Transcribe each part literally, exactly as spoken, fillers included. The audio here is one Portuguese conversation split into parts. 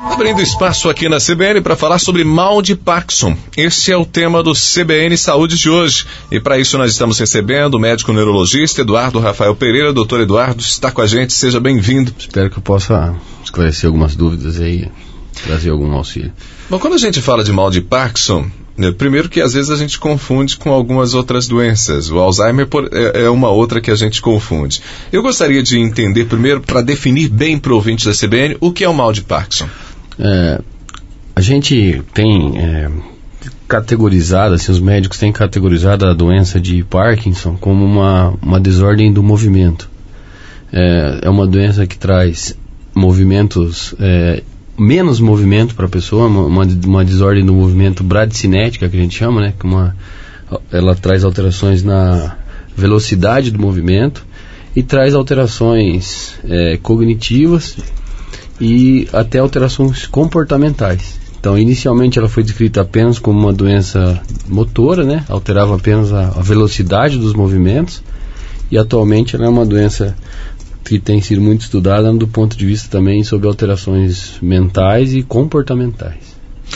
Abrindo espaço aqui na C B N para falar sobre mal de Parkinson. Esse é o tema do C B N Saúde de hoje. E para isso nós estamos recebendo o médico neurologista Eduardo Rafael Pereira. Doutor Eduardo está com a gente, seja bem-vindo. Espero que eu possa esclarecer algumas dúvidas aí, trazer algum auxílio. Bom, quando a gente fala de mal de Parkinson, né, primeiro que às vezes a gente confunde com algumas outras doenças. O Alzheimer é uma outra que a gente confunde. Eu gostaria de entender primeiro, para definir bem para o ouvinte da C B N, o que é o mal de Parkinson. É, a gente tem é, categorizado, assim, os médicos têm categorizado a doença de Parkinson como uma, uma desordem do movimento. É, é uma doença que traz movimentos, é, menos movimento para a pessoa, uma, uma desordem do movimento bradicinética, que a gente chama, né? Que uma, ela traz alterações na velocidade do movimento e traz alterações é, cognitivas e até alterações comportamentais. Então, inicialmente ela foi descrita apenas como uma doença motora, né? Alterava apenas a, a velocidade dos movimentos, e atualmente ela é uma doença que tem sido muito estudada do ponto de vista também sobre alterações mentais e comportamentais.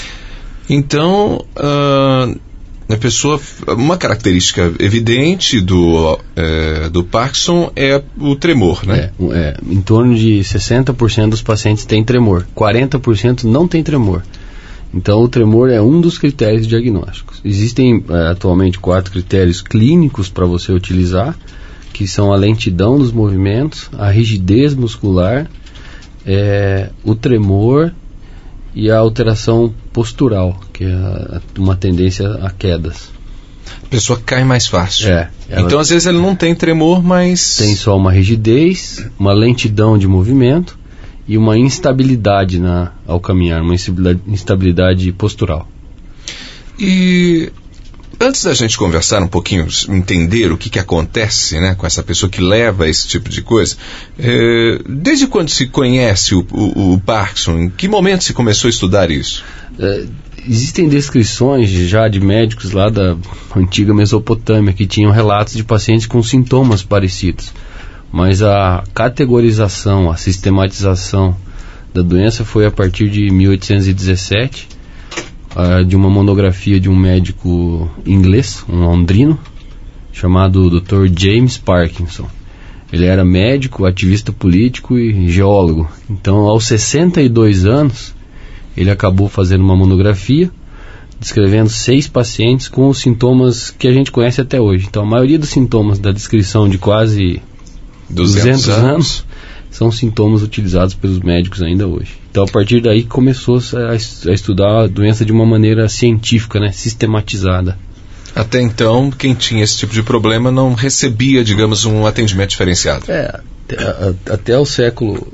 Então, uh, a pessoa, uma característica evidente do, é, do Parkinson é o tremor, né? É, é, em torno de sessenta por cento dos pacientes têm tremor, quarenta por cento não tem tremor. Então, o tremor é um dos critérios diagnósticos. Existem é, atualmente quatro critérios clínicos para você utilizar, que são a lentidão dos movimentos, a rigidez muscular, é, o tremor e a alteração postural, que é uma tendência a quedas. A pessoa cai mais fácil. É, então, às vezes, ele não tem tremor, mas... Tem só uma rigidez, uma lentidão de movimento e uma instabilidade na, ao caminhar, uma instabilidade, instabilidade postural. E... antes da gente conversar um pouquinho, entender o que, que acontece, né, com essa pessoa que leva esse tipo de coisa, é, desde quando se conhece o, o, o Parkinson, em que momento se começou a estudar isso? É, existem descrições já de médicos lá da antiga Mesopotâmia que tinham relatos de pacientes com sintomas parecidos, mas a categorização, a sistematização da doença foi a partir de mil oitocentos e dezessete, Uh, de uma monografia de um médico inglês, um londrino, chamado doutor James Parkinson. Ele era médico, ativista político e geólogo. Então, aos sessenta e dois anos, ele acabou fazendo uma monografia, descrevendo seis pacientes com os sintomas que a gente conhece até hoje. Então, a maioria dos sintomas da descrição de quase duzentos anos são sintomas utilizados pelos médicos ainda hoje. Então, a partir daí, começou a, a estudar a doença de uma maneira científica, né, sistematizada. Até então, quem tinha esse tipo de problema não recebia, digamos, um atendimento diferenciado. É, até, a, até o século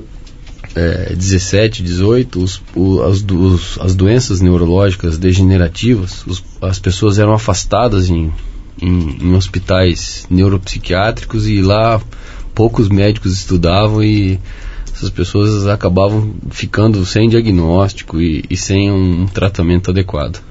é, dezessete, dezoito, os, o, as, os, as doenças neurológicas degenerativas, os, as pessoas eram afastadas em, em, em hospitais neuropsiquiátricos, e lá poucos médicos estudavam, e essas pessoas acabavam ficando sem diagnóstico e, e sem um, um tratamento adequado.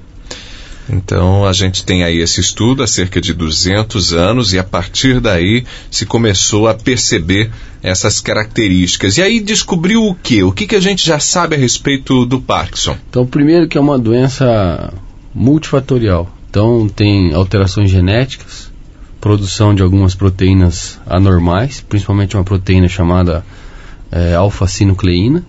Então, a gente tem aí esse estudo há cerca de duzentos anos, e a partir daí se começou a perceber essas características. E aí descobriu o quê? O que, que a gente já sabe a respeito do Parkinson? Então, primeiro que é uma doença multifatorial. Então, tem alterações genéticas, produção de algumas proteínas anormais, principalmente uma proteína chamada é, alfa-sinucleína,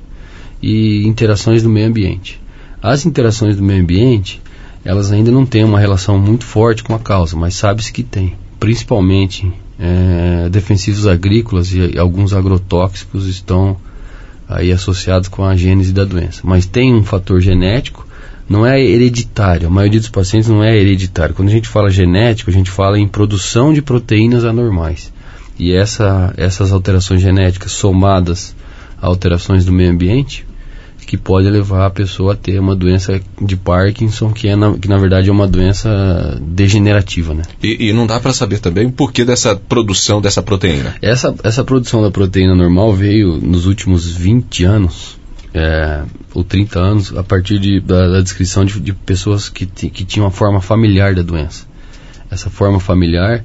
e interações do meio ambiente. As interações do meio ambiente, elas ainda não têm uma relação muito forte com a causa, mas sabe-se que tem. Principalmente é, defensivos agrícolas e, e alguns agrotóxicos estão aí associados com a gênese da doença. Mas tem um fator genético, não é hereditário. A maioria dos pacientes não é hereditário. Quando a gente fala genético, a gente fala em produção de proteínas anormais. E essa, essas alterações genéticas somadas a alterações do meio ambiente, que pode levar a pessoa a ter uma doença de Parkinson, que, é na, que na verdade é uma doença degenerativa, né? E, e não dá para saber também o porquê dessa produção dessa proteína? Essa, essa produção da proteína normal veio nos últimos vinte anos, é, ou trinta anos, a partir de, da, da descrição de, de pessoas que, t, que tinham a forma familiar da doença. Essa forma familiar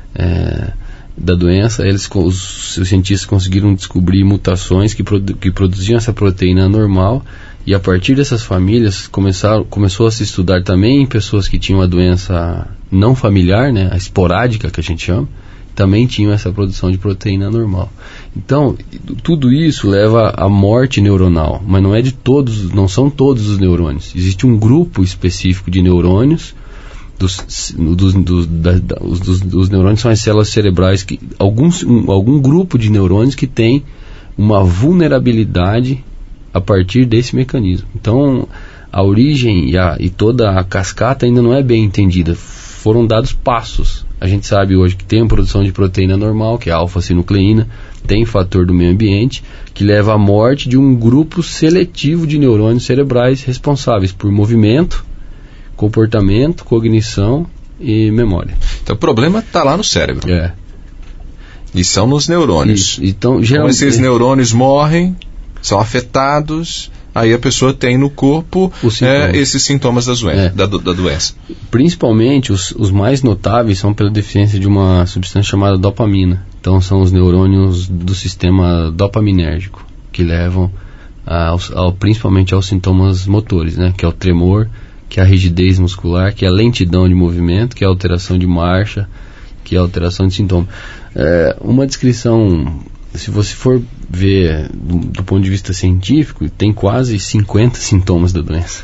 é, da doença, eles, os, os cientistas conseguiram descobrir mutações que, produ, que produziam essa proteína anormal, E a partir dessas famílias começaram, começou a se estudar também em pessoas que tinham a doença não familiar, né, a esporádica que a gente chama, também tinham essa produção de proteína normal. Então, tudo isso leva à morte neuronal, mas não é de todos, não são todos os neurônios. Existe um grupo específico de neurônios, dos, dos, dos, da, da, os, dos, dos neurônios são as células cerebrais, que, alguns, um, algum grupo de neurônios que tem uma vulnerabilidade a partir desse mecanismo. Então, a origem e, a, e toda a cascata ainda não é bem entendida. Foram dados passos. A gente sabe hoje que tem a produção de proteína normal, que é a alfa-sinucleína, tem fator do meio ambiente, que leva à morte de um grupo seletivo de neurônios cerebrais responsáveis por movimento, comportamento, cognição e memória. Então o problema está lá no cérebro. É. E são nos neurônios. E, então, geralmente, como esses neurônios morrem, são afetados, aí a pessoa tem no corpo é, esses sintomas da, doença, é. da, da doença. Principalmente os, os mais notáveis são pela deficiência de uma substância chamada dopamina. Então são os neurônios do sistema dopaminérgico que levam a, ao, principalmente aos sintomas motores, né? Que é o tremor, que é a rigidez muscular, que é a lentidão de movimento, que é a alteração de marcha, que é a alteração de sintoma. É, uma descrição, se você for ver do, do ponto de vista científico, tem quase cinquenta sintomas da doença.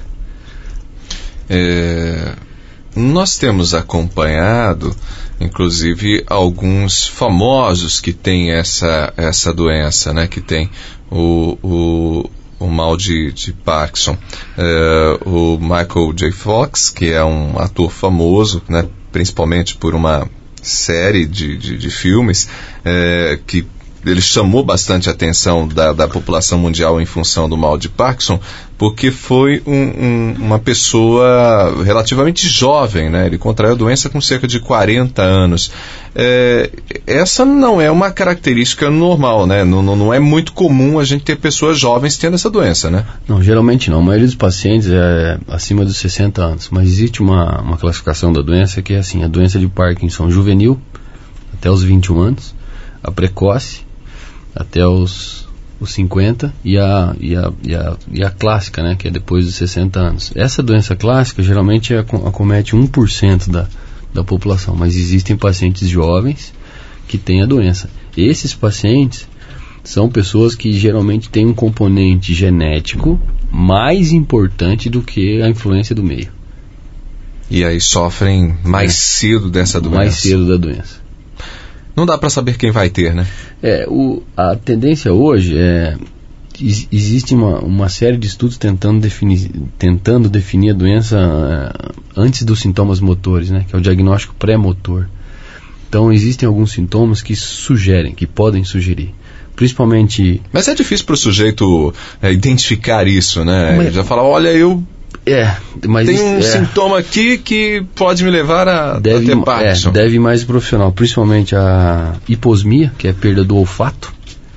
É, nós temos acompanhado, inclusive, alguns famosos que têm essa, essa doença, né? Que tem o, o, o mal de, de Parkinson. É, o Michael J. Fox, que é um ator famoso, né? Principalmente por uma série de, de, de filmes é, que ele chamou bastante a atenção da, da população mundial em função do mal de Parkinson, porque foi um, um, uma pessoa relativamente jovem, né? Ele contraiu a doença com cerca de quarenta anos. É, essa não é uma característica normal, né? Não, não é muito comum a gente ter pessoas jovens tendo essa doença, né? Não, geralmente não. A maioria dos pacientes é acima dos sessenta anos, mas existe uma, uma classificação da doença que é assim: a doença de Parkinson juvenil, até os vinte e um anos, a precoce, até os, os cinquenta, e a, e, a, e, a, e a clássica, né, que é depois dos sessenta anos. Essa doença clássica geralmente acomete um por cento da, da população, mas existem pacientes jovens que têm a doença. Esses pacientes são pessoas que geralmente têm um componente genético mais importante do que a influência do meio. E aí sofrem mais é. cedo dessa doença. Mais cedo da doença. Não dá para saber quem vai ter, né? É, o, a tendência hoje é... Existe uma, uma série de estudos tentando definir, tentando definir a doença uh, antes dos sintomas motores, né? Que é o diagnóstico pré-motor. Então, existem alguns sintomas que sugerem, que podem sugerir. Principalmente... Mas é difícil para o sujeito é, identificar isso, né? Mas... Ele já fala, olha, eu... É, mas tem um é, sintoma aqui que pode me levar a, deve, a ter Parkinson. É, deve ir mais profissional, principalmente a hiposmia, que é a perda do olfato,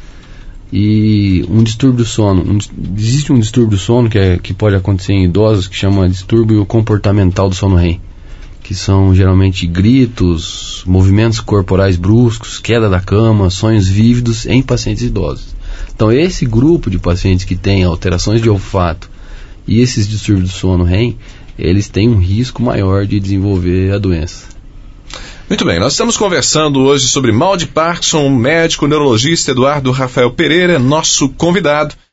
e um distúrbio do sono. Um, existe um distúrbio do sono que, é, que pode acontecer em idosos, que chama distúrbio comportamental do sono REM, que são geralmente gritos, movimentos corporais bruscos, queda da cama, sonhos vívidos em pacientes idosos. Então esse grupo de pacientes que tem alterações de olfato e esses distúrbios do sono REM, eles têm um risco maior de desenvolver a doença. Muito bem, nós estamos conversando hoje sobre mal de Parkinson. O médico neurologista Eduardo Rafael Pereira, nosso convidado.